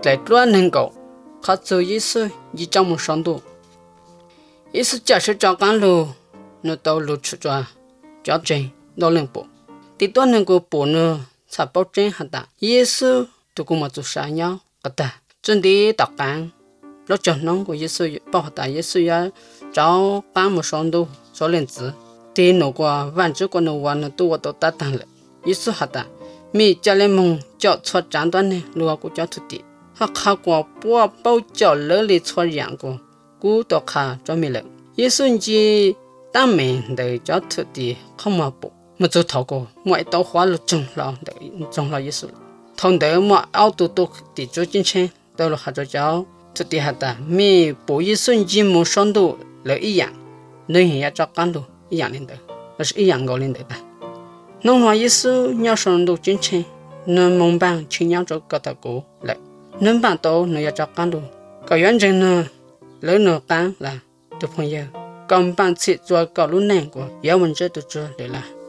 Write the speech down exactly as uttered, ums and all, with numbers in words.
来多能够靠走耶稣一张木上度耶稣假设照干路那道路出抓叫真老能补第多能够补呢才保证下的耶稣都给我做啥样个的真的打干老讲啷个耶稣保大耶稣要找干木上度少人子第那个万只个那完了都我都打单了耶稣下的米家里梦叫错长短呢如果叫土地他看过波包叫了里错两个古都看专门了耶稣节当面的叫土地看嘛不么做头个我一刀花了中了的中了耶稣同的我奥都都地做进去到了还做叫土地下的米不耶稣节么上都了一样人也照干都一样的那是一样个人的吧弄话耶稣要上都进去能蒙办亲娘做个大哥来能办到能要照干都个原则呢了能干了的朋友刚办起做搞路难过要问这都做对了